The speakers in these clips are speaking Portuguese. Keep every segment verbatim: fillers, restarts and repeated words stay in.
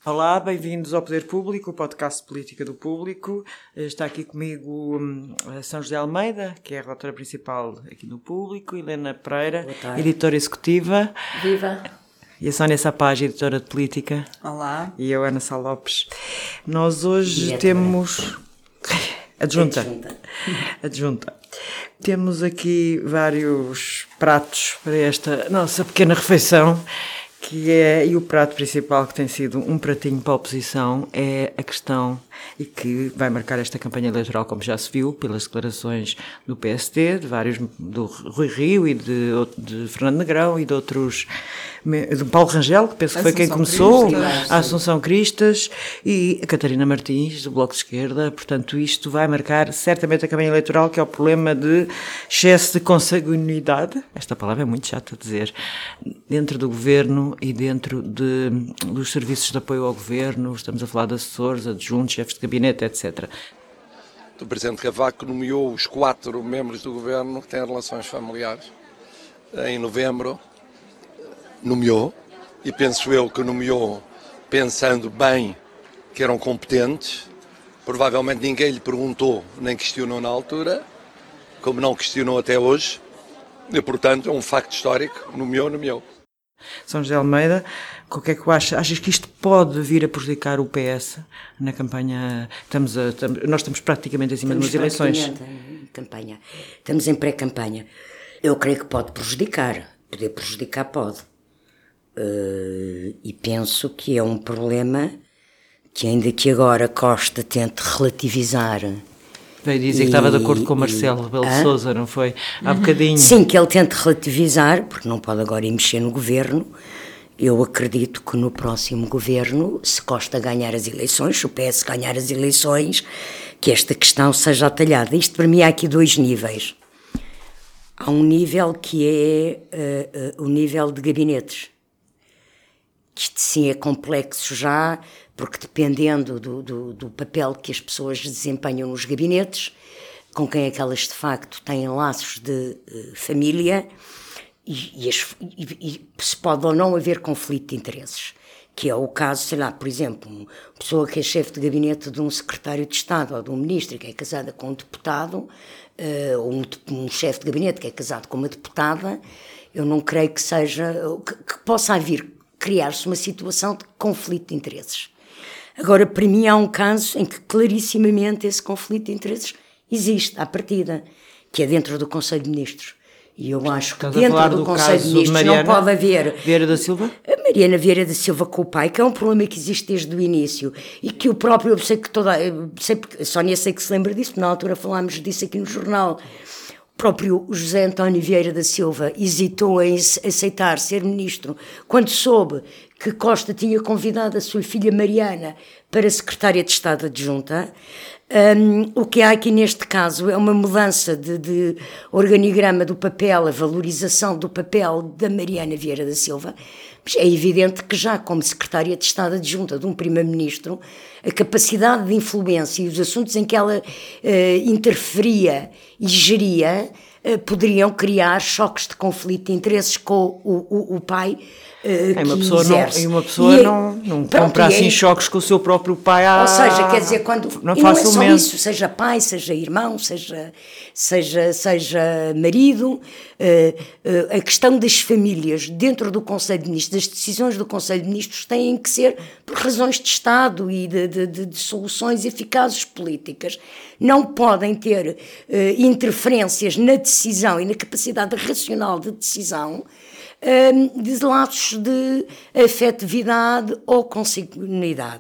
Olá, bem-vindos ao Poder Público, o podcast de política do público. Está aqui comigo a São José Almeida, que é a relatora principal aqui no Público, Helena Pereira, editora executiva. Viva! E a Sónia Sapage, editora de política. Olá. E eu, Ana Sá Lopes. Nós hoje Diretora. temos... Adjunta. Adjunta. Adjunta. Temos aqui vários pratos para esta nossa pequena refeição, que é, e o prato principal, que tem sido um pratinho para a oposição, é a questão, e que vai marcar esta campanha eleitoral, como já se viu, pelas declarações do P S D, de vários, do Rui Rio e de, de Fernando Negrão e de outros, de Paulo Rangel, que penso que foi quem começou, a Assunção Cristas e a Catarina Martins, do Bloco de Esquerda. Portanto, isto vai marcar certamente a campanha eleitoral, que é o problema de excesso de consanguinidade, esta palavra é muito chata a dizer, dentro do governo e dentro de, dos serviços de apoio ao governo. Estamos a falar de assessores, adjuntos, chefes de gabinete, etcétera. O Presidente Cavaco nomeou os quatro membros do governo que têm relações familiares. Em novembro, nomeou, e penso eu que nomeou pensando bem que eram competentes. Provavelmente ninguém lhe perguntou, nem questionou na altura, como não questionou até hoje, e portanto é um facto histórico, nomeou, nomeou. São José Almeida, o que é que achas? Achas que isto pode vir a prejudicar o P S na campanha? Estamos a, estamos, nós estamos praticamente em cima de umas eleições. Em campanha. Estamos em pré-campanha. Eu creio que pode prejudicar. Poder prejudicar pode. Uh, e penso que é um problema que, ainda que agora Costa tente relativizar. Veio dizer e, que estava de acordo com o Marcelo Rebelo de Sousa, não foi? Há bocadinho. Sim, que ele tente relativizar, porque não pode agora ir mexer no governo. Eu acredito que no próximo governo, se Costa ganhar as eleições, se o P S ganhar as eleições, que esta questão seja atalhada. Isto para mim há aqui dois níveis. Há um nível que é uh, uh, o nível de gabinetes. Isto sim é complexo já, porque dependendo do, do, do papel que as pessoas desempenham nos gabinetes, com quem é que elas de facto têm laços de uh, família, e, e, as, e, e se pode ou não haver conflito de interesses, que é o caso, sei lá, por exemplo, uma pessoa que é chefe de gabinete de um secretário de Estado ou de um ministro que é casada com um deputado, uh, ou um, um chefe de gabinete que é casado com uma deputada, eu não creio que seja, que, que possa haver, criar-se uma situação de conflito de interesses. Agora, para mim há um caso em que clarissimamente esse conflito de interesses existe, à partida, que é dentro do Conselho de Ministros. E eu acho que dentro do, do Conselho de Ministros não pode haver... Vieira da Silva? A Mariana Vieira da Silva com o pai, que é um problema que existe desde o início, e que o próprio, eu sei que toda... Eu sei, a Sónia sei que se lembra disso, porque na altura falámos disso aqui no jornal. O próprio José António Vieira da Silva hesitou em aceitar ser ministro quando soube que Costa tinha convidado a sua filha Mariana para secretária de Estado adjunta. Um, o que há aqui neste caso é uma mudança de, de organigrama do papel, a valorização do papel da Mariana Vieira da Silva, mas é evidente que já como secretária de Estado adjunta de um primeiro-ministro, a capacidade de influência e os assuntos em que ela uh, interferia e geria uh, poderiam criar choques de conflito de interesses com o, o, o pai. Uh, é, uma pessoa não, e uma pessoa e, não, não pronto, compra assim é, choques com o seu próprio pai. À, ou seja, quer dizer, quando não, e não é só isso, seja pai, seja irmão, seja, seja, seja marido, uh, uh, a questão das famílias dentro do Conselho de Ministros, das decisões do Conselho de Ministros têm que ser por razões de Estado e de, de, de, de soluções eficazes políticas. Não podem ter uh, interferências na decisão e na capacidade racional de decisão de laços de afetividade ou consanguinidade.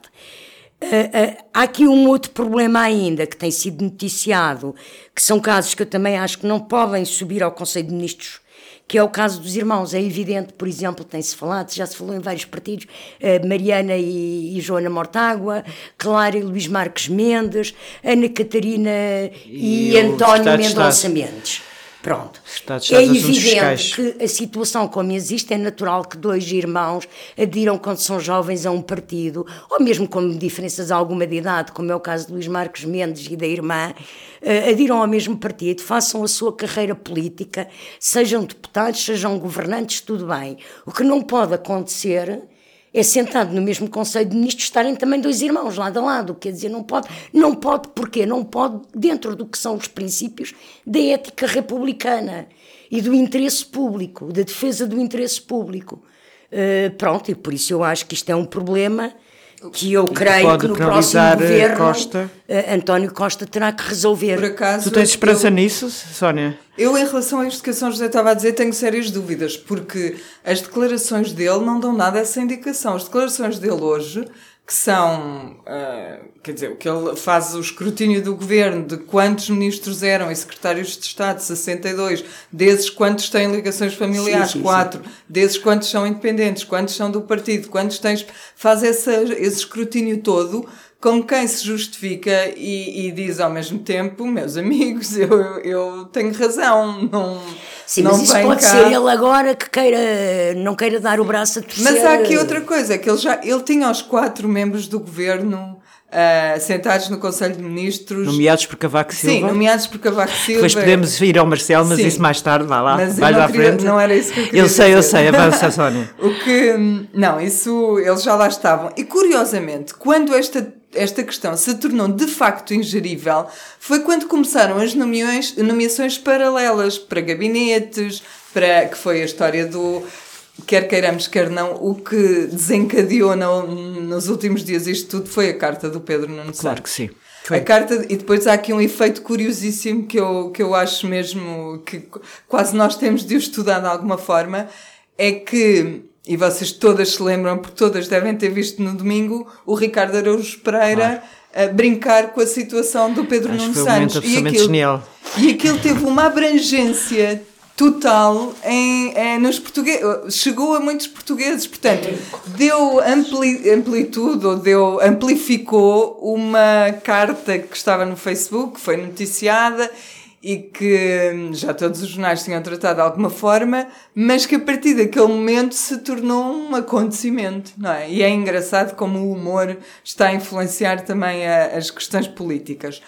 Há aqui um outro problema ainda que tem sido noticiado, que são casos que eu também acho que não podem subir ao Conselho de Ministros, que é o caso dos irmãos. É evidente, por exemplo, tem-se falado, já se falou em vários partidos, Mariana e, e Joana Mortágua, Clara e Luís Marques Mendes, Ana Catarina e, e António Mendonça Mendes. Pronto, é evidente que a situação como existe, é natural que dois irmãos adiram quando são jovens a um partido, ou mesmo com diferenças alguma de idade, como é o caso de Luís Marques Mendes e da irmã, adiram ao mesmo partido, façam a sua carreira política, sejam deputados, sejam governantes, tudo bem. O que não pode acontecer é sentado no mesmo Conselho de Ministros estarem também dois irmãos lado a lado, quer dizer, não pode, não pode, porquê? Não pode, dentro do que são os princípios da ética republicana e do interesse público, da defesa do interesse público. Uh, pronto, e por isso eu acho que isto é um problema que eu creio que no próximo governo Costa. Uh, António Costa terá que resolver. Por acaso, tu tens esperança eu, nisso, Sónia? Eu, em relação a isto que a São José estava a dizer, tenho sérias dúvidas, porque as declarações dele não dão nada a essa indicação. As declarações dele hoje, que são, uh, quer dizer, o que ele faz o escrutínio do governo de quantos ministros eram e secretários de Estado, sessenta e dois, desses quantos têm ligações familiares, sim, sim, quatro, sim. Desses quantos são independentes, quantos são do partido, quantos tens, faz essa, esse escrutínio todo como quem se justifica e, e diz ao mesmo tempo, meus amigos, eu, eu tenho razão, não... Sim, não mas isso pode cá. ser ele agora que queira, não queira dar o braço a torcer. Mas há aqui outra coisa, é que ele, já, ele tinha os quatro membros do governo uh, sentados no Conselho de Ministros. Nomeados por Cavaco Silva. Sim, nomeados por Cavaco Silva. Depois podemos ir ao Marcelo, mas sim, isso mais tarde, vá lá, mas vais não à queria, frente. Não era isso que eu queria Eu sei, dizer. eu sei, avança, Sónia. O que, não, isso, eles já lá estavam. E curiosamente, quando esta... esta questão se tornou de facto ingerível foi quando começaram as nomeações, nomeações paralelas para gabinetes, para, que foi a história do quer queiramos, quer não, o que desencadeou no, nos últimos dias isto tudo foi a carta do Pedro Nuno Santos. Claro que sim. Foi. A carta, e depois há aqui um efeito curiosíssimo que eu, que eu acho mesmo que quase nós temos de o estudar de alguma forma, é que, e vocês todas se lembram, porque todas devem ter visto no domingo, o Ricardo Araújo Pereira claro. a brincar com a situação do Pedro Nuno Santos. Foi um momento absolutamente genial. E aquilo teve uma abrangência total em, em, nos portugueses, chegou a muitos portugueses, portanto, deu ampli, amplitude, ou deu, amplificou uma carta que estava no Facebook, que foi noticiada, e que já todos os jornais tinham tratado de alguma forma, mas que a partir daquele momento se tornou um acontecimento, não é? E é engraçado como o humor está a influenciar também a, as questões políticas.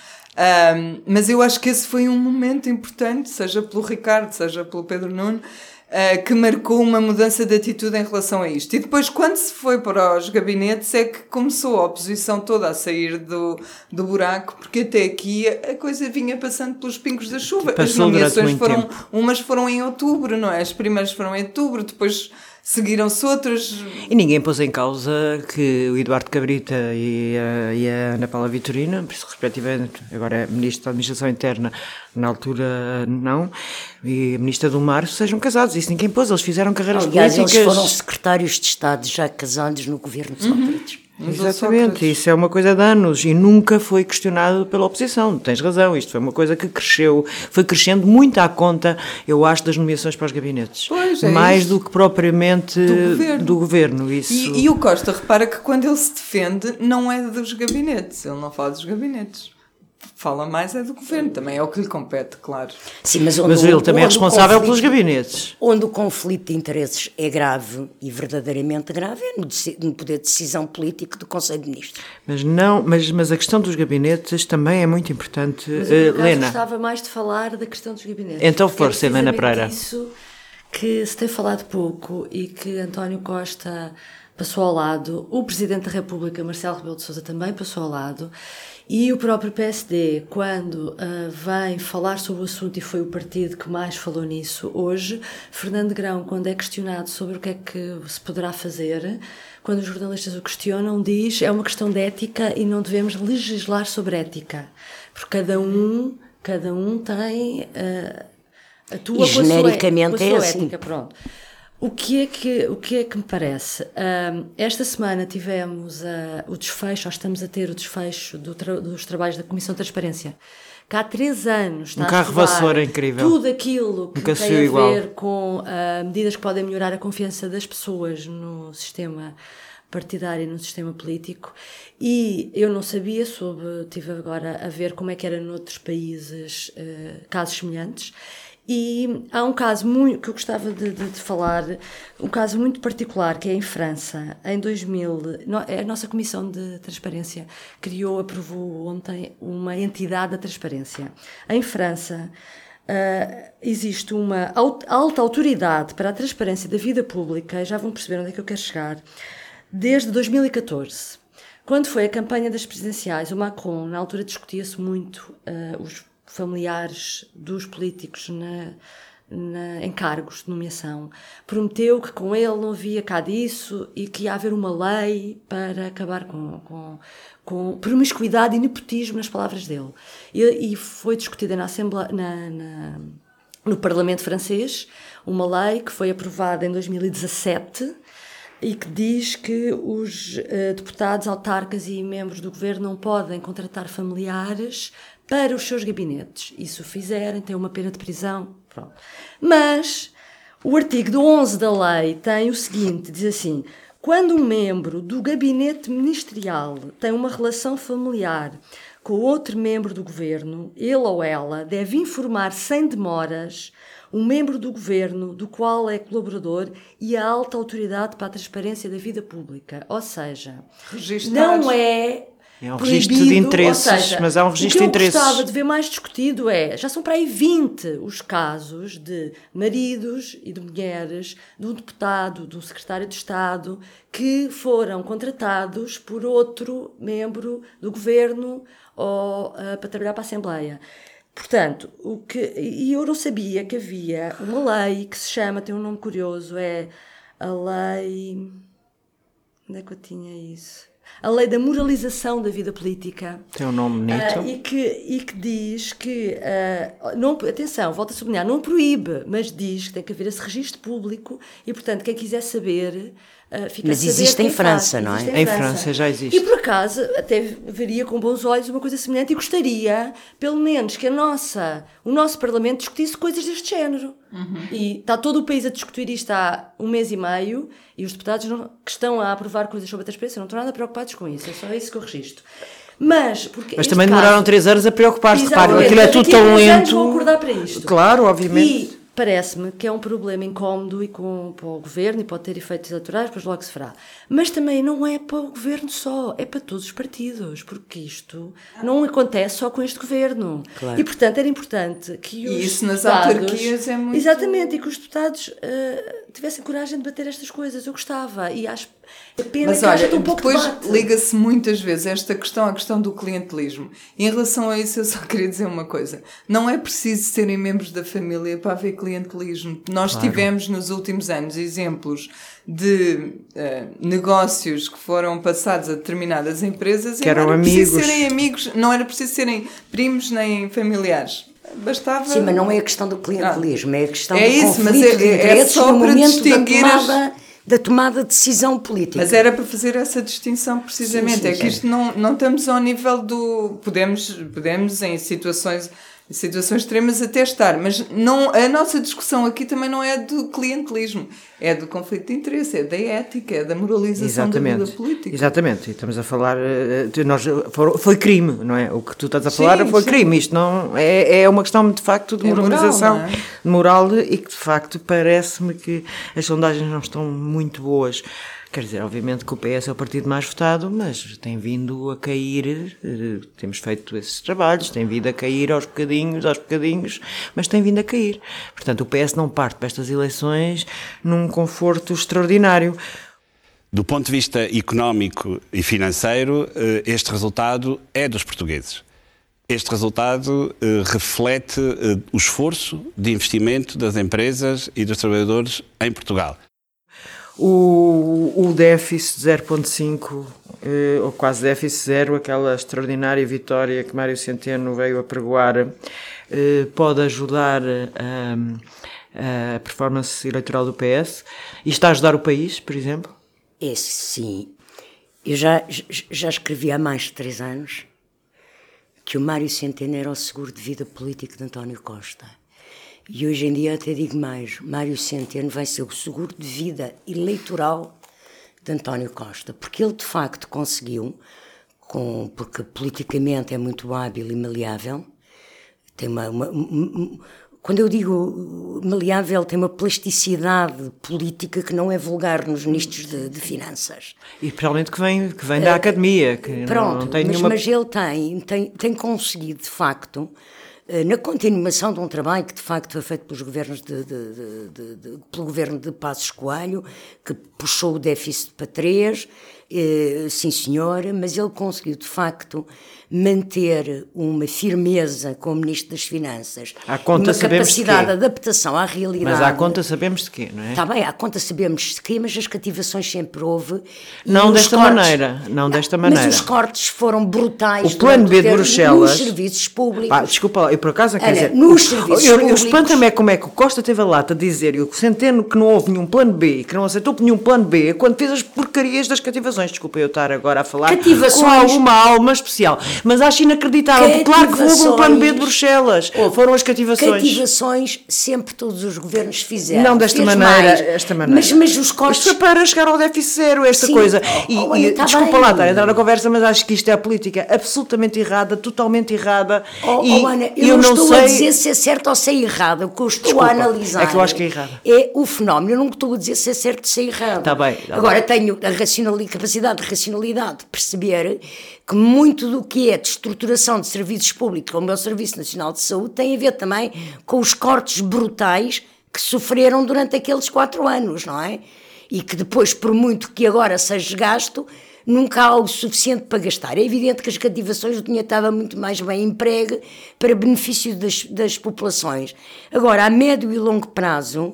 Um, mas eu acho que esse foi um momento importante, seja pelo Ricardo, seja pelo Pedro Nuno, uh, que marcou uma mudança de atitude em relação a isto. E depois, quando se foi para os gabinetes, é que começou a oposição toda a sair do, do buraco, porque até aqui a, a coisa vinha passando pelos pingos da chuva. Passou as nomeações foram, tempo. umas foram em outubro, não é? As primeiras foram em outubro, depois seguiram-se outras. E ninguém pôs em causa que o Eduardo Cabrita e a, e a Ana Paula Vitorina, respectivamente, agora é Ministro da Administração Interna, na altura não, e a Ministra do Mar, sejam casados. Isso ninguém pôs, eles fizeram carreiras Aliás, políticas. Aliás, eles foram secretários de Estado já casados no governo de Sócrates. Uhum. Exatamente, isso é uma coisa de anos e nunca foi questionado pela oposição, tens razão, isto foi uma coisa que cresceu, foi crescendo muito à conta, eu acho, das nomeações para os gabinetes, pois é, mais isso. do que propriamente do governo, do governo isso... e, e o Costa, repara que quando ele se defende não é dos gabinetes, ele não fala dos gabinetes. Fala mais é do governo, também é o que lhe compete, claro. Sim, mas mas ele também é responsável conflito, pelos gabinetes. Onde o conflito de interesses é grave e verdadeiramente grave é no, no poder de decisão político do Conselho de Ministros. Mas não, mas, mas a questão dos gabinetes também é muito importante. Mas eu, por uh, Helena, gostava mais de falar da questão dos gabinetes. Então força, é Helena Pereira. Isso que se tem falado pouco e que António Costa passou ao lado, o Presidente da República, Marcelo Rebelo de Sousa, também passou ao lado, e o próprio P S D, quando uh, vem falar sobre o assunto, e foi o partido que mais falou nisso hoje, Fernando Negrão, quando é questionado sobre o que é que se poderá fazer, quando os jornalistas o questionam, diz é uma questão de ética e não devemos legislar sobre ética, porque cada um, cada um tem uh, a tua e genericamente com a sua, com a sua é assim. ética, pronto. O que é que, o que é que me parece? Um, esta semana tivemos uh, o desfecho, ou estamos a ter o desfecho do tra- dos trabalhos da Comissão de Transparência, que há três anos está um carro vassoura incrível. Tudo aquilo que Nunca tem a igual. ver com uh, medidas que podem melhorar a confiança das pessoas no sistema partidário e no sistema político, e eu não sabia sobre, tive agora a ver como é que era noutros países uh, casos semelhantes. E há um caso muito, que eu gostava de, de, de falar, um caso muito particular, que é em França, em dois mil, a nossa Comissão de Transparência criou, aprovou ontem uma entidade da transparência. Em França uh, existe uma alta autoridade para a transparência da vida pública, já vão perceber onde é que eu quero chegar, desde dois mil e catorze. Quando foi a campanha das presidenciais, o Macron, na altura, discutia-se muito uh, os familiares dos políticos na, na, em cargos de nomeação. Prometeu que com ele não havia cá disso e que ia haver uma lei para acabar com, com, com promiscuidade e nepotismo, nas palavras dele. E, e foi discutida na Assembleia, na, na, no Parlamento francês, uma lei que foi aprovada em dois mil e dezassete, e que diz que os uh, deputados, autarcas e membros do governo não podem contratar familiares para os seus gabinetes. E se o fizerem, têm uma pena de prisão. Pronto. Mas o artigo onze da lei tem o seguinte, diz assim: quando um membro do gabinete ministerial tem uma relação familiar com outro membro do governo, ele ou ela deve informar sem demoras um membro do governo do qual é colaborador e a alta autoridade para a transparência da vida pública. Ou seja, Registados. não é É um proibido, registro de interesses, ou seja, mas há um registro de interesses. O que eu gostava de ver mais discutido é, já são para aí vinte os casos de maridos e de mulheres de um deputado, de um secretário de Estado, que foram contratados por outro membro do governo ou, uh, para trabalhar para a Assembleia. Portanto, o que, e eu não sabia que havia uma lei que se chama, tem um nome curioso, é a lei... Onde é que eu tinha isso? A lei da moralização da vida política. Tem um nome bonito. Uh, e, que, e que diz que, uh, não, atenção, volto a sublinhar, não proíbe, mas diz que tem que haver esse registro público e, portanto, quem quiser saber, uh, fica mas a saber. existe em França, faz. não é? Existe Em França. França já existe. E, por acaso, até veria com bons olhos uma coisa semelhante e gostaria, pelo menos, que a nossa, o nosso Parlamento discutisse coisas deste género. Uhum. E está todo o país a discutir isto há um mês e meio e os deputados não, que estão a aprovar coisas sobre a transparência não estão nada preocupados com isso, é só isso que eu registro. Mas, porque Mas também demoraram caso, três anos a preocupar-se, reparem, aquilo é tudo tão tão lento. Vão acordar para isto. Claro, obviamente. E parece-me que é um problema incómodo e com, para o governo e pode ter efeitos eleitorais, depois logo se fará. Mas também não é para o governo só, é para todos os partidos, porque isto não acontece só com este governo. Claro. E, portanto, era importante que os E isso nas deputados, autarquias é muito... Exatamente, e que os deputados uh, tivessem coragem de debater estas coisas. Eu gostava, e acho a pena Mas que olha, haja tão pouco depois debate. liga-se muitas vezes esta questão à questão do clientelismo. E em relação a isso eu só queria dizer uma coisa. Não é preciso serem membros da família para haver clientelismo. Nós Claro. tivemos nos últimos anos exemplos de uh, negócios que foram passados a determinadas empresas Que e eram não era amigos. preciso serem amigos, não era preciso serem primos nem familiares. Bastava... Sim, mas não é a questão do clientelismo, é a questão É do isso, mas conflito é- de é interesses só no para momento distinguir da as- tomada, da tomada de decisão política. Mas era para fazer essa distinção precisamente. Sim, sim, é que sim. isto não, não estamos ao nível do... Podemos, podemos em situações, em situações extremas até estar, mas não, a nossa discussão aqui também não é do clientelismo, é do conflito de interesse, é da ética, é da moralização da vida Exatamente. política. Exatamente, e estamos a falar, eh, de nós, for- foi crime, não é? O que tu estás a falar Sim, foi sim. crime, isto não é, é uma questão de facto de É moral, moralização não é? moral e que de facto parece-me que as sondagens não estão muito boas. Quer dizer, obviamente que o P S é o partido mais votado, mas tem vindo a cair, eh, temos feito esses trabalhos, tem vindo a cair aos bocadinhos, aos bocadinhos, mas tem vindo a cair. Portanto, o P S não parte para estas eleições num conforto extraordinário. Do ponto de vista económico e financeiro, eh, este resultado é dos portugueses. Este resultado eh, reflete eh, o esforço de investimento das empresas e dos trabalhadores em Portugal. O, o déficit zero vírgula cinco, eh, ou quase déficit zero, aquela extraordinária vitória que Mário Centeno veio a pregoar, eh, pode ajudar a, a performance eleitoral do P S e está a ajudar o país, por exemplo? É sim. Eu já, já escrevi há mais de três anos que o Mário Centeno era o seguro de vida político de António Costa. E hoje em dia até digo mais, Mário Centeno vai ser o seguro de vida eleitoral de António Costa, porque ele de facto conseguiu, com, porque politicamente é muito hábil e maleável, tem uma, uma, uma quando eu digo maleável, tem uma plasticidade política que não é vulgar nos nichos de, de finanças. E provavelmente que vem, que vem da academia, que Pronto, não, não tem mas, nenhuma... mas ele tem, tem, tem conseguido de facto na continuação de um trabalho que de facto foi feito pelos governos de, de, de, de, de, pelo governo de Passos Coelho, que puxou o déficit para três, eh, sim senhora, mas ele conseguiu de facto manter uma firmeza como Ministro das Finanças, à conta uma sabemos capacidade de de adaptação à realidade. Mas à conta sabemos de quê, não é? Está bem, à conta sabemos de quê, mas as cativações sempre houve. Não desta cortes, maneira, não desta maneira. Mas os cortes foram brutais. O plano B de Nos Bruxelas... serviços públicos. Pá, desculpa lá, eu por acaso, quer Olha, dizer... nos serviços eu, eu públicos... espanto-me é como é que o Costa teve a lata de dizer e o Centeno que não houve nenhum plano B, que não aceitou nenhum plano B, quando fez as porcarias das cativações. Desculpa eu estar agora a falar Cativações... com alguma alma especial. Mas acho inacreditável. Claro que houve um plano B de Bruxelas. Houve. Foram as cativações. Cativações sempre todos os governos fizeram. Não desta Fez maneira, mais. esta maneira. Mas, mas os cortes... Isto foi para chegar ao déficit zero, esta Sim. coisa. E, Oh, olha, e tá desculpa bem. lá estar a entrar na conversa, mas acho que isto é a política absolutamente errada, totalmente errada. Oh, e oh, Ana, eu, eu não não estou sei... a dizer se é certo ou se é errado. O que eu estou Desculpa, a analisar é que eu acho que é errado. é o fenómeno. Eu não estou a dizer se é certo ou se é errado. Tá bem, tá Agora, bem. tenho a racionalidade, capacidade de racionalidade de perceber que muito do que é de estruturação de serviços públicos, como é o Serviço Nacional de Saúde, tem a ver também com os cortes brutais que sofreram durante aqueles quatro anos, não é? E que depois, por muito que agora seja gasto, nunca há o suficiente para gastar. É evidente que as cativações o dinheiro estava muito mais bem empregue para benefício das, das populações. Agora, a médio e longo prazo,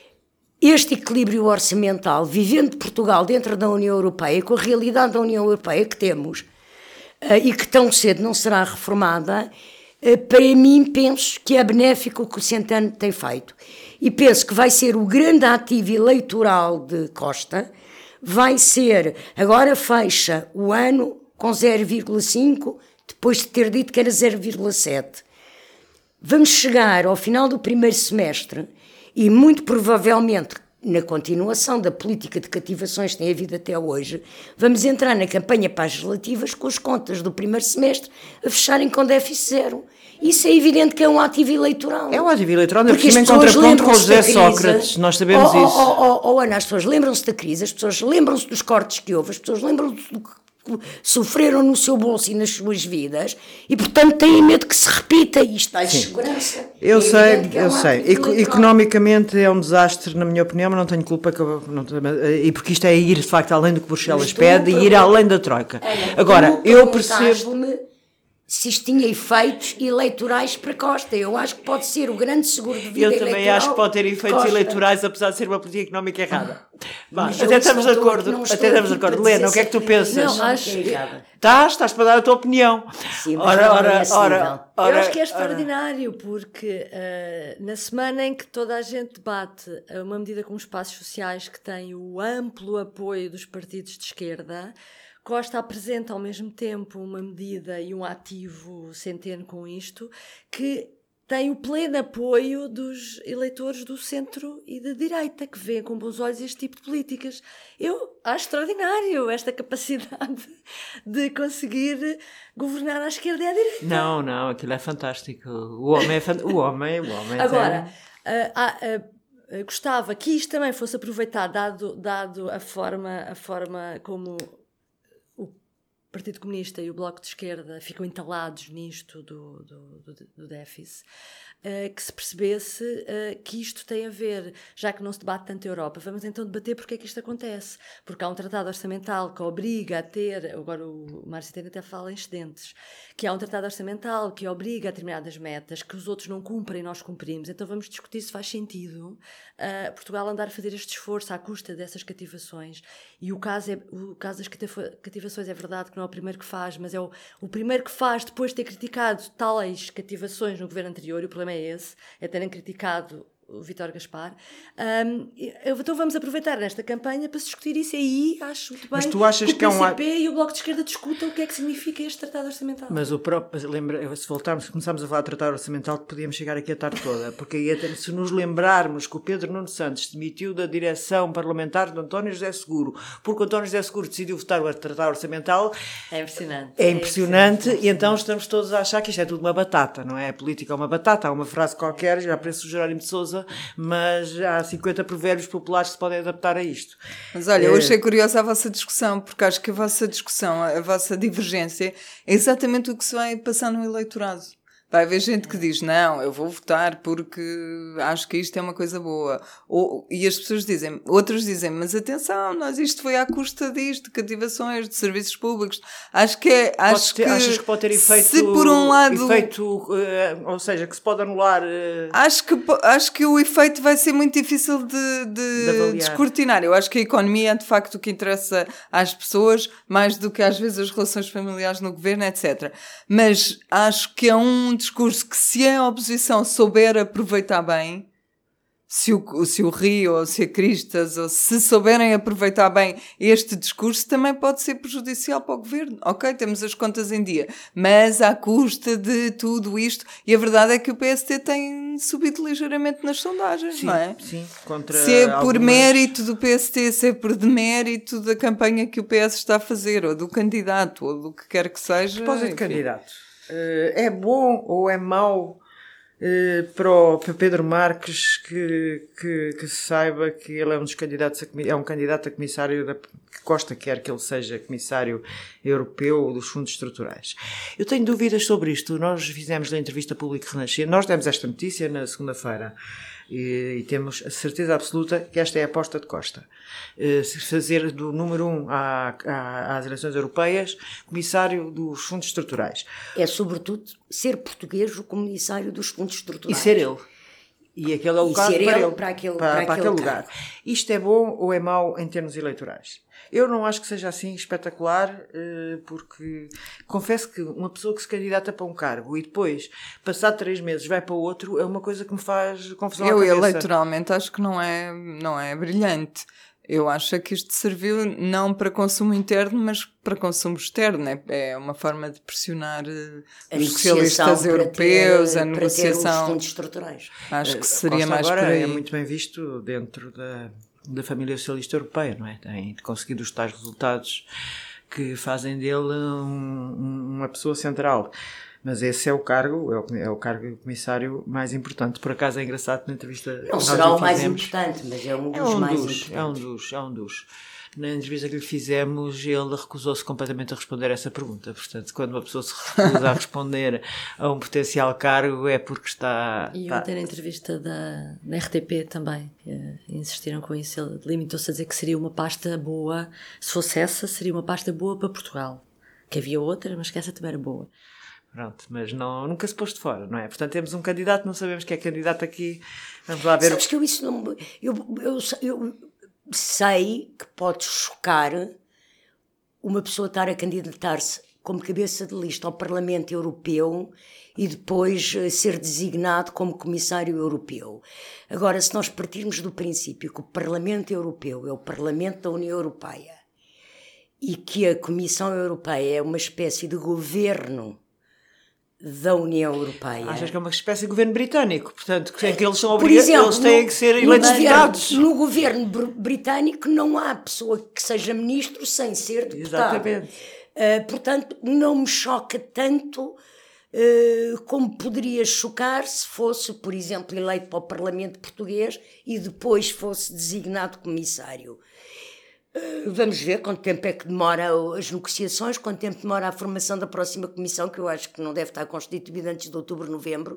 este equilíbrio orçamental, vivendo Portugal dentro da União Europeia, com a realidade da União Europeia que temos, uh, e que tão cedo não será reformada, uh, para mim penso que é benéfico o que o Centeno tem feito. E penso que vai ser o grande ativo eleitoral de Costa, vai ser, agora fecha o ano com zero vírgula cinco, depois de ter dito que era zero vírgula sete. Vamos chegar ao final do primeiro semestre e muito provavelmente, na continuação da política de cativações que tem havido até hoje, vamos entrar na campanha para as relativas com as contas do primeiro semestre a fecharem com déficit zero. Isso é evidente que é um ativo eleitoral. É um ativo eleitoral, porque em contraponto com o José Sócrates, nós sabemos oh, isso. Oh, oh, oh, Ana, as pessoas lembram-se da crise, as pessoas lembram-se dos cortes que houve, as pessoas lembram-se do que sofreram no seu bolso e nas suas vidas e, portanto, têm medo que se repita isto, dá-lhes segurança. Eu é sei, é eu um sei. ativo eleitoral. Economicamente é um desastre, na minha opinião, mas não tenho culpa, que eu, não, e porque isto é ir, de facto, além do que Bruxelas pede e ir além da Troika. Ana, agora, eu percebo... se isto tinha efeitos eleitorais para Costa. Eu acho que pode ser o grande seguro de vida Eu também eleitoral acho que pode ter efeitos Costa. eleitorais, apesar de ser uma política económica errada. Bah, Mas até eu estamos de não estou- acordo. não estou Até estamos de aqui acordo. para Lena, dizer o que é que tu se- pensas? Não, acho que é errada. Estás? Estás para dar a tua opinião. Sim, mas ora, não é ora, esse ora, nível. ora, Eu acho que é ora. extraordinário, porque uh, na semana em que toda a gente debate uma medida como os espaços sociais, que tem o amplo apoio dos partidos de esquerda, Costa apresenta ao mesmo tempo uma medida e um ativo Centeno com isto, que tem o pleno apoio dos eleitores do centro e da direita, que veem com bons olhos este tipo de políticas. Eu acho extraordinário esta capacidade de conseguir governar à esquerda e à direita. Não, não, aquilo é fantástico. O homem é fantástico. O homem, o homem Agora, uh, uh, uh, gostava que isto também fosse aproveitado, dado, dado a, forma, a forma como o Partido Comunista e o Bloco de Esquerda ficam entalados nisto do, do, do, do déficit, uh, que se percebesse uh, que isto tem a ver, já que não se debate tanto a Europa, vamos então debater porque é que isto acontece. Porque há um tratado orçamental que obriga a ter, agora o Mário Centeno até fala em excedentes, que há um tratado orçamental que obriga a determinadas metas, que os outros não cumprem e nós cumprimos. Então vamos discutir se faz sentido uh, Portugal andar a fazer este esforço à custa dessas cativações. E o caso, é, o caso das cativações é verdade que não é o primeiro que faz, mas é o, o primeiro que faz depois de ter criticado tais cativações no governo anterior, e o problema é esse, é terem criticado o Vítor Gaspar. Um, então vamos aproveitar nesta campanha para se discutir isso, e aí acho muito bem Mas tu achas que que o é um P C P e o Bloco de Esquerda discutam o que é que significa este tratado orçamental. Mas o próprio, lembra, se voltarmos, começarmos a falar de tratado orçamental, podíamos chegar aqui a tarde toda, porque aí até, se nos lembrarmos que o Pedro Nuno Santos se demitiu da direção parlamentar de António José Seguro, porque o António José Seguro decidiu votar o tratado orçamental, É impressionante. é impressionante, e então estamos todos a achar que isto é tudo uma batata, não é? A política é uma batata, há uma frase qualquer, já parece o Jerónimo de Sousa, mas há cinquenta provérbios populares que se podem adaptar a isto. Mas olha, É. eu achei curiosa a vossa discussão, porque acho que a vossa discussão, a vossa divergência, é exatamente o que se vai passar no eleitorado. Vai haver gente que diz, não, eu vou votar porque acho que isto é uma coisa boa. Ou, e as pessoas dizem, outros dizem, mas atenção, nós isto foi à custa disto, de cativações, de serviços públicos. Acho que é... Acho ter, que, achas que pode ter efeito... Se por um lado... Efeito, uh, ou seja, que se pode anular... Uh, acho, que, acho que o efeito vai ser muito difícil de, de, de, de escrutinar. Eu acho que a economia é de facto o que interessa às pessoas, mais do que às vezes as relações familiares no governo, etcétera. Mas acho que é um discurso que, se a oposição souber aproveitar bem, se o, se o Rio ou se a Cristas, ou se souberem aproveitar bem este discurso, também pode ser prejudicial para o governo. Ok, temos as contas em dia, mas à custa de tudo isto, e a verdade é que o P S T tem subido ligeiramente nas sondagens, sim, não é? Sim, contra se é por algumas... mérito do P S T, se é por demérito da campanha que o P S está a fazer, ou do candidato, ou do que quer que seja. A propósito de enfim. candidato, é bom ou é mau para o para Pedro Marques que, que, que se saiba que ele é um dos candidatos a, é um candidato a comissário da, que Costa quer que ele seja comissário europeu dos fundos estruturais? Eu tenho dúvidas sobre isto. Nós fizemos na entrevista pública Renascer, nós demos esta notícia na segunda-feira e, e temos a certeza absoluta que esta é a aposta de Costa. Fazer do número um à, à, às eleições europeias comissário dos fundos estruturais. É sobretudo ser português o comissário dos fundos estruturais. E ser ele. E aquele é o lugar para ele, para aquele, para, para para aquele aquele lugar. Isto é bom ou é mau em termos eleitorais? Eu não acho que seja assim espetacular, porque confesso que uma pessoa que se candidata para um cargo e depois, passado três meses, vai para outro, é uma coisa que me faz confusão Eu à cabeça. eleitoralmente acho que não é, não é brilhante. Eu acho que isto serviu não para consumo interno, mas para consumo externo. É, é uma forma de pressionar a os especialistas europeus, ter, a negociação. Para ter os fundos estruturais. Acho que seria Costa mais agora por aí. É muito bem visto dentro da, da família socialista europeia, não é? Tem conseguido os tais resultados que fazem dele um, uma pessoa central. Mas esse é o cargo, é o, é o cargo de comissário mais importante. Por acaso é engraçado na entrevista... Não será o mais importante, mas é um dos é um mais dos, importantes. É um dos, é um dos. Na entrevista que lhe fizemos, ele recusou-se completamente a responder essa pergunta. Portanto, quando uma pessoa se recusa a responder a um potencial cargo, é porque está... E está... ontem na entrevista da, da R T P também, eh, insistiram com isso. Ele limitou-se a dizer que seria uma pasta boa, se fosse essa, seria uma pasta boa para Portugal. Que havia outra, mas que essa também era boa. Pronto, mas não, nunca se pôs de fora, não é? Portanto, temos um candidato, não sabemos que é candidato aqui. Vamos lá ver. Sabes que eu isso não... Eu, eu, eu sei que pode chocar uma pessoa estar a candidatar-se como cabeça de lista ao Parlamento Europeu e depois ser designado como comissário europeu. Agora, se nós partirmos do princípio que o Parlamento Europeu é o Parlamento da União Europeia e que a Comissão Europeia é uma espécie de governo da União Europeia. Achas que é uma espécie de governo britânico, portanto, em que eles são Por obrigados, exemplo, eles têm no, que ser no eleitos governo, deputados. No governo br- britânico não há pessoa que seja ministro sem ser deputado. Exatamente. Uh, portanto, não me choca tanto uh, como poderia chocar se fosse, por exemplo, eleito para o Parlamento português e depois fosse designado comissário. Vamos ver quanto tempo é que demora as negociações, quanto tempo demora a formação da próxima comissão, que eu acho que não deve estar constituída antes de outubro, novembro.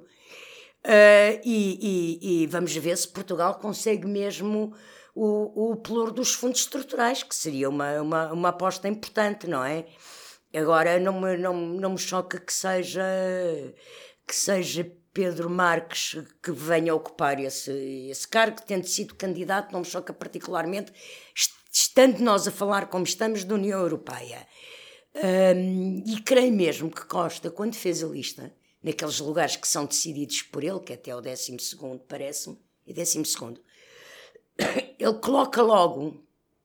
Uh, e, e, e vamos ver se Portugal consegue mesmo o, o pelouro dos fundos estruturais, que seria uma, uma, uma aposta importante, não é? Agora, não me, não, não me choca que seja, que seja Pedro Marques que venha ocupar esse, esse cargo, tendo sido candidato, não me choca particularmente, estando nós a falar como estamos da União Europeia. Um, e creio mesmo que Costa, quando fez a lista, naqueles lugares que são decididos por ele, que até é o décimo segundo, parece-me, é décimo segundo, ele coloca logo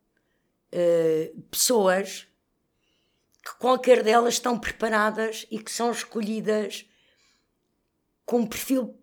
uh, pessoas que qualquer delas estão preparadas e que são escolhidas com um perfil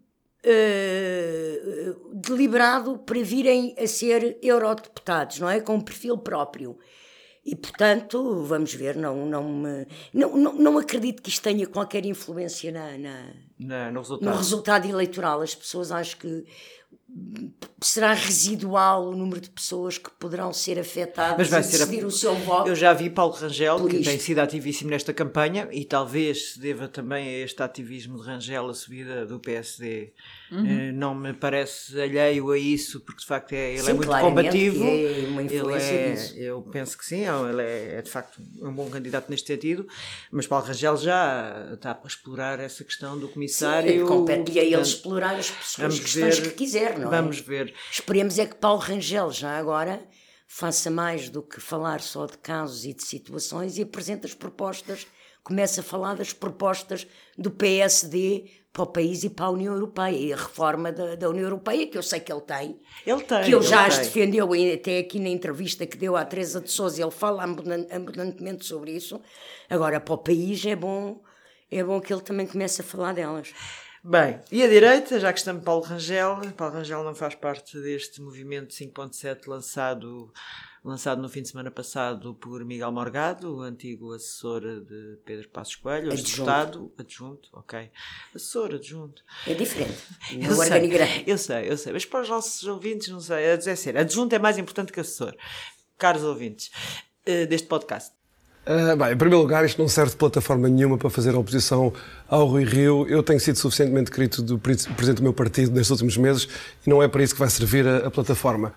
Uh, deliberado para virem a ser eurodeputados, não é? Com um perfil próprio. E, portanto, vamos ver, não, não, me, não, não, não acredito que isto tenha qualquer influência na, na, na, no, resultado. no resultado eleitoral. As pessoas, acho que será residual o número de pessoas que poderão ser afetadas Mas vai e ser decidir a... o seu voto. Eu já vi Paulo Rangel, Por que isto. tem sido ativíssimo nesta campanha, e talvez se deva também a este ativismo de Rangel a subida do P S D. Uhum. Eh, não me parece alheio a isso, porque de facto é, ele sim, é muito claramente, combativo. É uma influência ele é, disso. Eu penso que sim, ele é, é de facto um bom candidato neste sentido, mas Paulo Rangel já está para explorar essa questão do comissário. Sim, compete-lhe a ele portanto, explorar as, as vamos questões ver, que quiser, não é? Vamos ver. Esperemos é que Paulo Rangel já agora faça mais do que falar só de casos e de situações e apresente as propostas, comece a falar das propostas do P S D para o país e para a União Europeia, e a reforma da, da União Europeia, que eu sei que ele tem, ele tem que ele já ele as tem. defendeu, e até aqui na entrevista que deu à Teresa de Sousa, ele fala abundantemente sobre isso. Agora, para o país é bom, é bom que ele também comece a falar delas. Bem, e a direita, já que estamos Paulo Rangel, Paulo Rangel não faz parte deste movimento cinco ponto sete lançado, lançado no fim de semana passado por Miguel Morgado, o antigo assessor de Pedro Passos Coelho, hoje deputado, adjunto, ok, assessor, adjunto. É diferente, eu, sei, eu sei, eu sei, mas para os nossos ouvintes, não sei, a dizer ser, adjunto é mais importante que assessor, caros ouvintes uh, deste podcast. Uh, bem, em primeiro lugar, isto não serve de plataforma nenhuma para fazer oposição ao Rui Rio. Eu tenho sido suficientemente crítico do presidente do meu partido nestes últimos meses e não é para isso que vai servir a, a plataforma.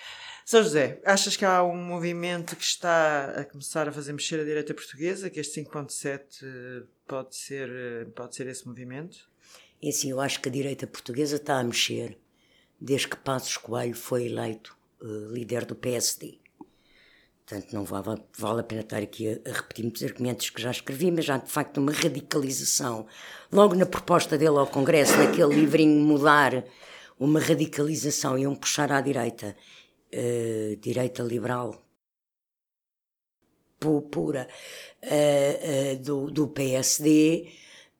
São José, achas que há um movimento que está a começar a fazer mexer a direita portuguesa, que este cinco ponto sete pode ser, pode ser esse movimento? É assim, eu acho que a direita portuguesa está a mexer desde que Passos Coelho foi eleito uh, líder do P S D. Portanto, não vale, vale a pena estar aqui a, a repetir muitos argumentos que já escrevi, mas há de facto uma radicalização. Logo na proposta dele ao Congresso, naquele livrinho Mudar, uma radicalização e um puxar à direita, uh, direita liberal pura, uh, uh, do, do P S D,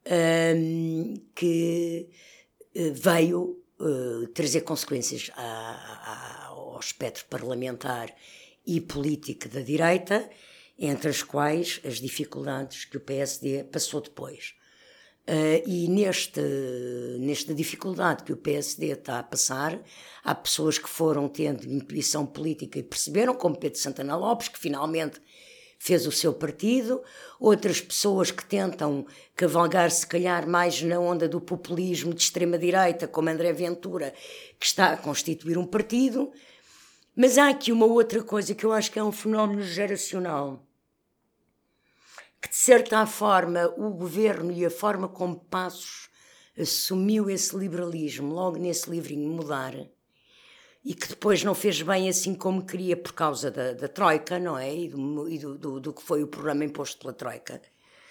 um, que uh, veio uh, trazer consequências a, a, ao espectro parlamentar e política da direita, entre as quais as dificuldades que o P S D passou depois. Uh, e neste, nesta dificuldade que o P S D está a passar, há pessoas que foram tendo intuição política e perceberam, como Pedro Santana Lopes, que finalmente fez o seu partido, outras pessoas que tentam cavalgar se calhar mais na onda do populismo de extrema-direita, como André Ventura, que está a constituir um partido. Mas há aqui uma outra coisa que eu acho que é um fenómeno geracional, que de certa forma o governo e a forma como Passos assumiu esse liberalismo logo nesse livrinho Mudar, e que depois não fez bem assim como queria por causa da, da Troika, não é? E, do, e do, do, do que foi o programa imposto pela Troika.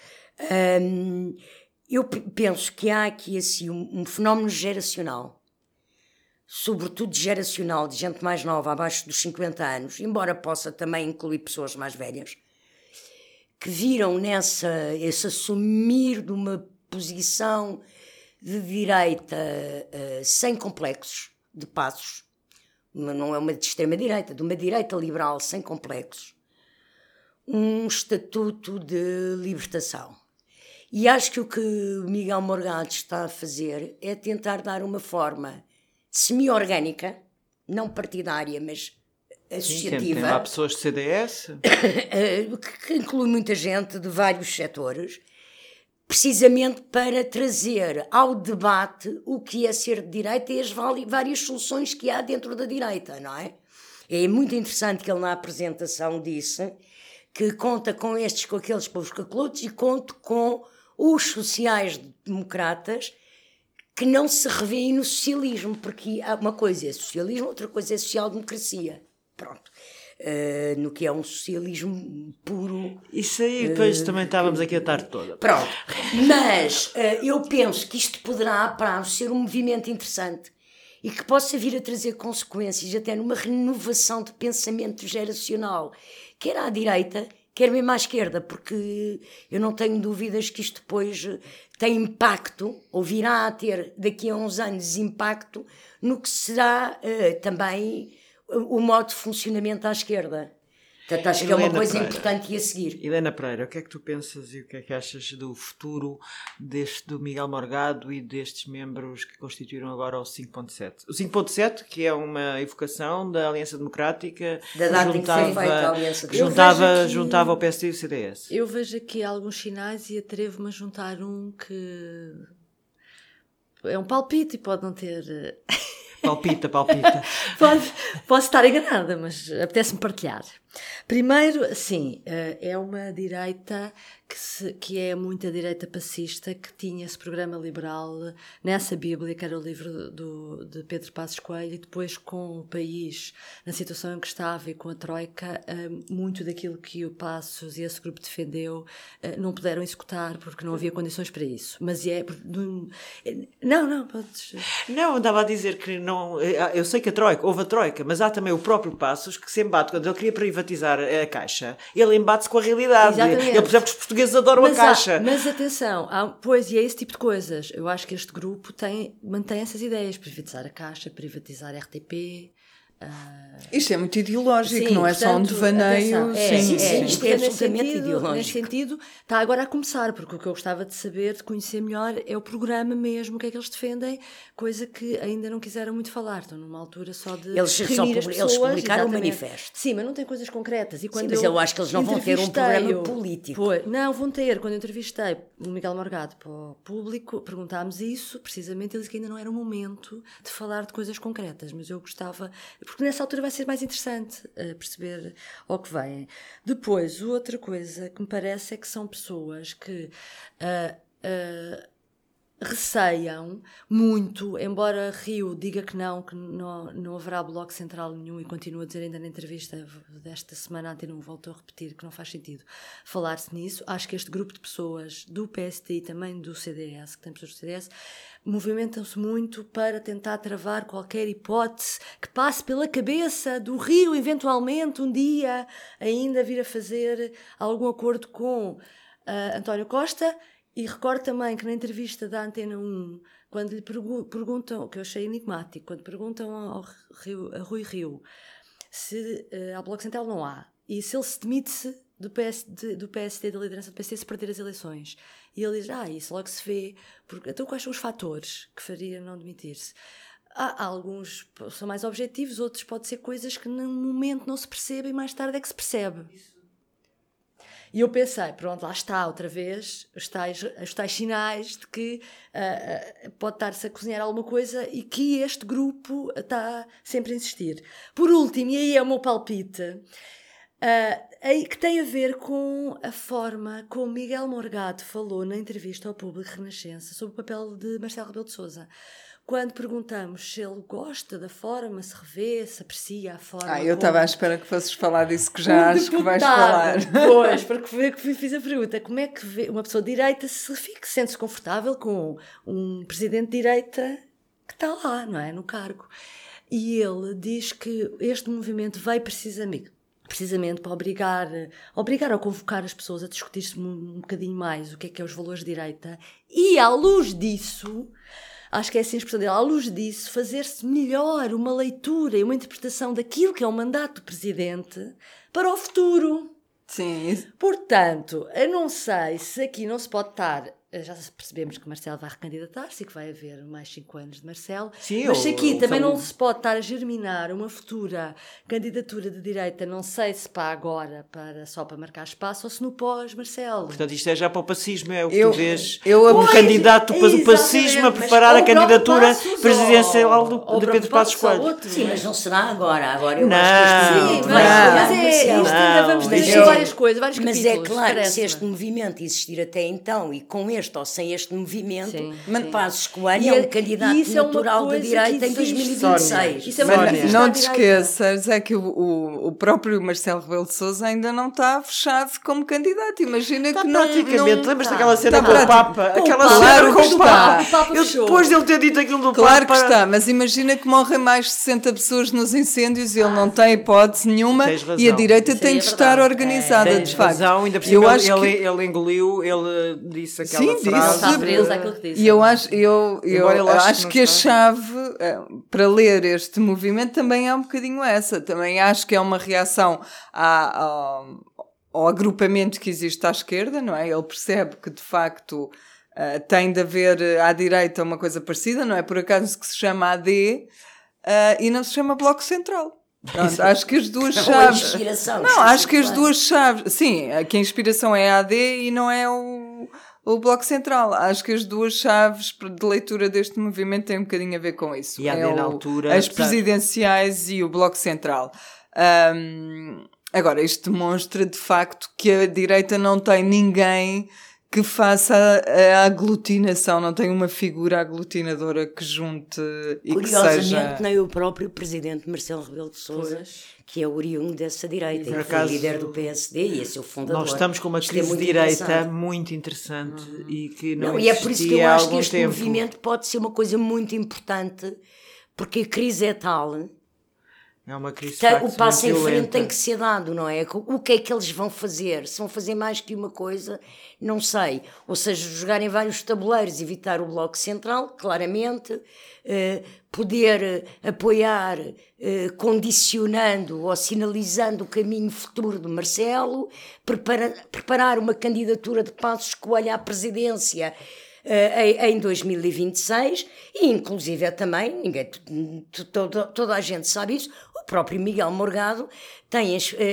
Hum, eu p- penso que há aqui assim um, um fenómeno geracional, sobretudo geracional, de gente mais nova, abaixo dos cinquenta anos, embora possa também incluir pessoas mais velhas, que viram nessa, esse assumir de uma posição de direita uh, sem complexos de Passos, não é uma de extrema-direita, de uma direita liberal sem complexos, um estatuto de libertação. E acho que o que Miguel Morgado está a fazer é tentar dar uma forma semi-orgânica, não partidária, mas associativa. Sim, tem lá pessoas de C D S. Que inclui muita gente de vários setores, precisamente para trazer ao debate o que é ser de direita e as várias soluções que há dentro da direita, não é? É muito interessante que ele na apresentação disse que conta com estes, com aqueles, com os capelutos, e conta com os sociais-democratas que não se revêem no socialismo, porque uma coisa é socialismo, outra coisa é social-democracia. Pronto. Uh, no que é um socialismo puro. Isso aí, depois uh, também estávamos aqui a tarde toda. Pronto. Mas uh, eu penso que isto poderá, a prazo, ser um movimento interessante e que possa vir a trazer consequências até numa renovação de pensamento geracional, quer à direita, quer mesmo à esquerda, porque eu não tenho dúvidas que isto depois tem impacto, ou virá a ter daqui a uns anos impacto, no que será uh, também o modo de funcionamento à esquerda. Portanto, acho que é uma Helena coisa Pereira. importante e a seguir. Helena Pereira, o que é que tu pensas e o que é que achas do futuro deste do Miguel Morgado e destes membros que constituíram agora o cinco ponto sete? O cinco ponto sete, que é uma evocação da Aliança Democrática, Da data em que foi feita a Aliança que Democrática. juntava, aqui- juntava o P S D e o C D S. Eu vejo aqui alguns sinais e atrevo-me a juntar um que é um palpite e pode não ter. Palpita, palpita. Pode, posso estar enganada, mas apetece-me partilhar. Primeiro, sim, é uma direita que, se, que é muita direita passista, que tinha esse programa liberal nessa Bíblia, que era o livro do, de Pedro Passos Coelho, e depois com o país na situação em que estava e com a Troika, muito daquilo que o Passos e esse grupo defendeu não puderam executar porque não havia condições para isso. Mas é... Não, não, podes... Não, andava a dizer que não... Eu sei que a Troika, houve a Troika, mas há também o próprio Passos que se embate, quando ele queria privatizar a Caixa, ele embate-se com a realidade. Exatamente. Ele, por exemplo, os portugueses adoram mas a Caixa. Há, mas atenção, há, pois, e é esse tipo de coisas. Eu acho que este grupo tem, mantém essas ideias. Privatizar a Caixa, privatizar a R T P... Uh... Isto é muito ideológico, Sim, não é portanto, só um devaneio. atenção, é, sim, é, sim. Isto é, é nesse absolutamente sentido, ideológico. Nesse sentido, está agora a começar, porque o que eu gostava de saber, de conhecer melhor, é o programa mesmo, o que é que eles defendem, coisa que ainda não quiseram muito falar. Estão numa altura só de Eles só reunir as publi- pessoas. eles publicaram o exatamente. manifesto. Sim, mas não tem coisas concretas. E quando mas eu acho que eles não vão ter um programa entrevistei-o- político. Pois, não, vão ter. Quando eu entrevistei o Miguel Morgado para o público, perguntámos isso, precisamente, ele disse que ainda não era o momento de falar de coisas concretas, mas eu gostava, porque nessa altura vai ser mais interessante uh, perceber ao que vêm. Depois, outra coisa que me parece é que são pessoas que uh, uh, receiam muito, embora Rio diga que não, que não, não haverá bloco central nenhum, e continua a dizer ainda na entrevista desta semana, até não voltou a repetir que não faz sentido falar-se nisso. Acho que este grupo de pessoas do P S D e também do C D S, que tem pessoas do C D S, movimentam-se muito para tentar travar qualquer hipótese que passe pela cabeça do Rio, eventualmente, um dia, ainda vir a fazer algum acordo com uh, António Costa. E recordo também que na entrevista da Antena um, quando lhe pergu- perguntam, que eu achei enigmático, quando perguntam ao Rio, a Rui Rio se uh, há Bloco Central, não há, e se ele se demite do, P S D, do P S D, da liderança do P S D, se perder as eleições. E ele diz, ah, isso logo se vê. Porque, então quais são os fatores que faria não demitir-se? Há, há alguns são mais objetivos, outros pode ser coisas que num momento não se percebem e mais tarde é que se percebe. E eu pensei, pronto, lá está, outra vez, os tais, os tais sinais de que uh, uh, pode estar-se a cozinhar alguma coisa e que este grupo está sempre a insistir. Por último, e aí é o meu palpite, uh, aí, que tem a ver com a forma como Miguel Morgado falou na entrevista ao Público Renascença sobre o papel de Marcelo Rebelo de Sousa. Quando perguntamos se ele gosta da forma, se revê, se aprecia a forma... Ah, eu como... estava à espera que fosses falar disso, que já acho que vais falar. Pois, porque foi que fiz a pergunta. Como é que vê uma pessoa de direita se fica, sente-se confortável com um presidente de direita que está lá, não é? No cargo. E ele diz que este movimento veio precisamente... precisamente para obrigar, obrigar a convocar as pessoas a discutir-se um, um bocadinho mais o que é que é os valores de direita, e à luz disso, acho que é assim a expressão dele, à luz disso, fazer-se melhor uma leitura e uma interpretação daquilo que é o mandato do Presidente para o futuro. Sim. Isso. Portanto, eu não sei se aqui não se pode estar... Já percebemos que Marcelo vai recandidatar-se e que vai haver mais cinco anos de Marcelo. Sim, mas se aqui eu, também eu, não se pode estar a germinar uma futura candidatura de direita, não sei se para agora, para, só para marcar espaço, ou se no pós-Marcelo. Portanto, isto é já para o pacismo, é o que Eu- tu vês eu- como Pois, candidato do exatamente, pacismo a mas preparar ou a candidatura Passos, presidencial ou- do, ou de Pedro Passos Passos, ou Coelho. outro, Sim, não é? mas não será agora. Agora eu Não, acho que este Sim, movimento mas, vai não. chegar, mas é, Marcelo. isto ainda vamos Não, ter mas aqui eu- várias coisas, vários Mas capítulos. é claro que se parece-me. este movimento existir até então, e com este ou sem este movimento, Sim, Mas Passos Coelho E é é- um candidato e isso é uma natural da coisa direita que em dois mil e existe. vinte e seis. Isso é uma Sónia. coisa que Não está te à direita. esqueças, é que o, o, o próprio Marcelo Rebelo de Sousa ainda não está fechado como candidato. Imagina Está que não... praticamente, não... lembras Tá. daquela cena Tá com o prático. Papa? Com o Aquela Papa. cena Claro com que o Papa. está. O Papa Eu, fechou. depois dele ter dito aquilo do Claro Papa... que está, mas imagina que morrem mais de sessenta pessoas nos incêndios e ele não tem hipótese nenhuma Tens razão. e a direita Isso tem aí é de estar verdade. organizada, Tens de facto. razão, ainda por Eu cima acho ele, que... ele engoliu, ele disse aquela Sim, disse. Ele frase. está preso àquilo que disse. E eu acho, eu, eu Embora ele ache acho que que, não a está. chave para ler este movimento também é um bocadinho essa. Também acho que é uma reação à, ao, ao agrupamento que existe à esquerda, não é? Ele percebe que, de facto, uh, tem de haver à direita uma coisa parecida, não é por acaso que se chama A D uh, e não se chama Bloco Central. Pronto, acho que as duas chaves... Não, acho que as duas chaves... Sim, que a inspiração é a AD e não é o... o Bloco Central. Acho que as duas chaves de leitura deste movimento têm um bocadinho a ver com isso. E a é na o, altura, as presidenciais e o Bloco Central. Um, agora, isto demonstra de facto que a direita não tem ninguém que faça a, a aglutinação, não tem uma figura aglutinadora que junte e que seja... Curiosamente, nem o próprio presidente Marcelo Rebelo de Sousa, pois, que é oriundo dessa direita, e foi líder do P S D e é seu fundador. Nós estamos com uma Isto crise é de direita muito interessante uhum. e que não, não E é por isso que eu acho que este tempo. movimento pode ser uma coisa muito importante, porque a crise é tal... É uma crise Tem, o passo em frente tem que ser dado, não é? O que é que eles vão fazer? Se vão fazer mais que uma coisa, não sei. Ou seja, jogar em vários tabuleiros, evitar o Bloco Central, claramente, eh, poder apoiar, eh, condicionando ou sinalizando o caminho futuro de Marcelo, prepara, preparar uma candidatura de Passos Coelho à presidência em dois mil e vinte e seis e inclusive é também, ninguém, toda, toda a gente sabe isso, o próprio Miguel Morgado tem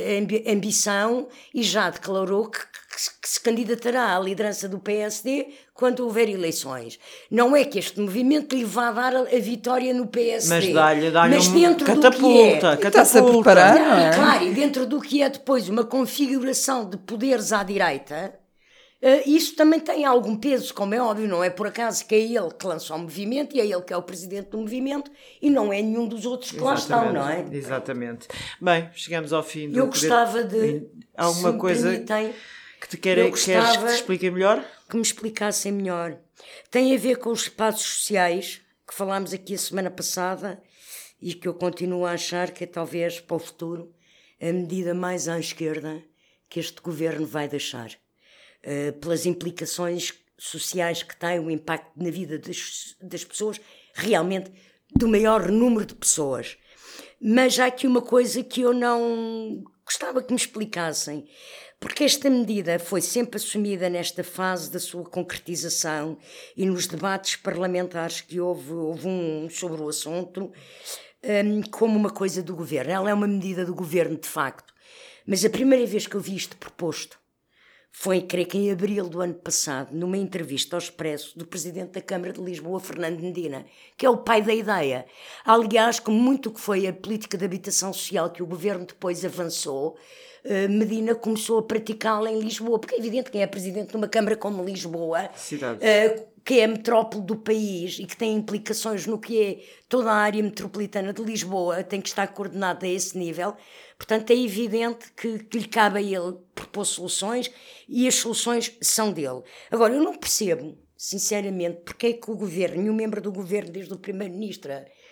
a ambição e já declarou que, que se candidatará à liderança do P S D quando houver eleições. Não é que este movimento lhe vá dar a, a vitória no P S D, mas dá-lhe, dá-lhe mas um dentro catapulta, do que é, catapulta. Está-se a preparar, não, não é? Claro, e dentro do que é depois uma configuração de poderes à direita. Uh, isso também tem algum peso, como é óbvio, não é por acaso que é ele que lança o movimento e é ele que é o presidente do movimento e não é nenhum dos outros que lá estão, não é? Exatamente. Bem, chegamos ao fim do... Eu gostava de... Há alguma coisa que te queira, queres que te explique melhor? Que me explicassem melhor. Tem a ver com os espaços sociais, que falámos aqui a semana passada e que eu continuo a achar que é talvez para o futuro a medida mais à esquerda que este governo vai deixar. Uh, pelas implicações sociais que tem, o impacto na vida das, das pessoas, realmente do maior número de pessoas. Mas há aqui uma coisa que eu não gostava que me explicassem, porque esta medida foi sempre assumida nesta fase da sua concretização e nos debates parlamentares que houve, houve um sobre o assunto, um, como uma coisa do governo. Ela é uma medida do governo, de facto. Mas a primeira vez que eu vi isto proposto foi, creio que em abril do ano passado, numa entrevista ao Expresso do Presidente da Câmara de Lisboa, Fernando Medina, que é o pai da ideia. Aliás, como muito que foi a política de habitação social que o Governo depois avançou, Medina começou a praticá-la em Lisboa, porque é evidente que quem é Presidente de uma Câmara como Lisboa, Cidade. que é a metrópole do país e que tem implicações no que é toda a área metropolitana de Lisboa, tem que estar coordenada a esse nível. Portanto, é evidente que, que lhe cabe a ele propor soluções e as soluções são dele. Agora, eu não percebo, sinceramente, porque é que o governo, nenhum membro do governo, desde o primeiro-ministro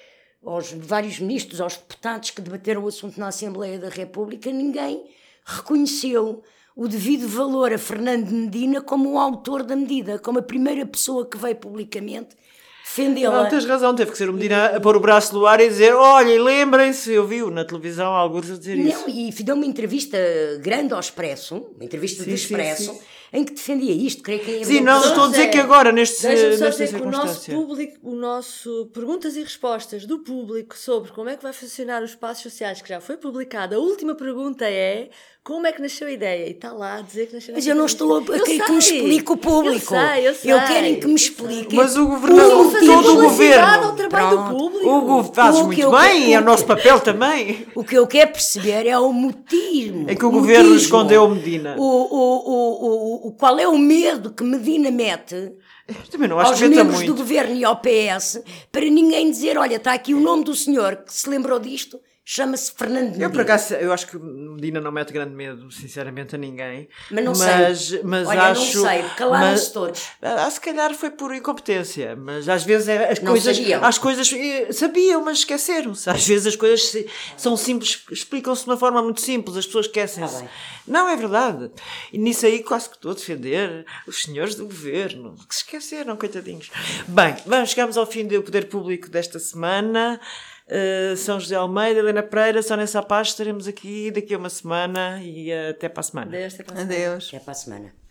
aos vários ministros, aos deputados que debateram o assunto na Assembleia da República, ninguém reconheceu o devido valor a Fernando Medina como o autor da medida, como a primeira pessoa que veio publicamente defendê-la. Não, tens razão, teve que ser o Medina a pôr o braço no ar e dizer: olhem, lembrem-se, eu vi-o na televisão alguns a dizer isso. Não, e deu uma entrevista grande ao Expresso, uma entrevista sim, do Expresso, sim, sim. em que defendia isto, creio que em Sim, não, estou a dizer que agora, neste, Deixa-me só nesta dizer que o nosso circunstância... público, o nosso perguntas e respostas do público sobre como é que vai funcionar os espaços sociais, que já foi publicado, a última pergunta é: como é que nasceu a ideia? E está lá a dizer que nasceu a Mas eu não estou a querer que me explique o público. Eu sei, eu sei. Eu quero que me explique. Mas o governador, todo o governo. Ao trabalho do público. O governo faz O muito que eu bem, quero- é o nosso papel também. O que eu quero perceber é o motivo. É que o governo motismo. escondeu Medina. O, o, o, o, o, qual é o medo que Medina mete Também não acho aos que meta membros muito. do governo e ao P S para ninguém dizer: olha, está aqui o nome do senhor que se lembrou disto Chama-se Fernando Medina. Eu, por acaso, eu acho que Medina não mete grande medo, sinceramente, a ninguém. Mas não mas, sei. Mas Olha, acho, não sei. Calaram-se mas, todos. Ah, se calhar foi por incompetência, mas às vezes é, as, Não coisas, sabiam. as coisas... Sabiam, mas esqueceram-se. Às vezes as coisas se- são simples, explicam-se de uma forma muito simples, as pessoas esquecem-se. Tá bem. Não, é verdade. E nisso aí quase que estou a defender os senhores do governo, que se esqueceram, coitadinhos. Bem, vamos, chegamos ao fim do Poder Público desta semana. Uh, São José Almeida, Helena Pereira, Sónia Sapaz, estaremos aqui daqui a uma semana e uh, até para a semana. Adeus, até para a semana. Adeus. Até para a semana.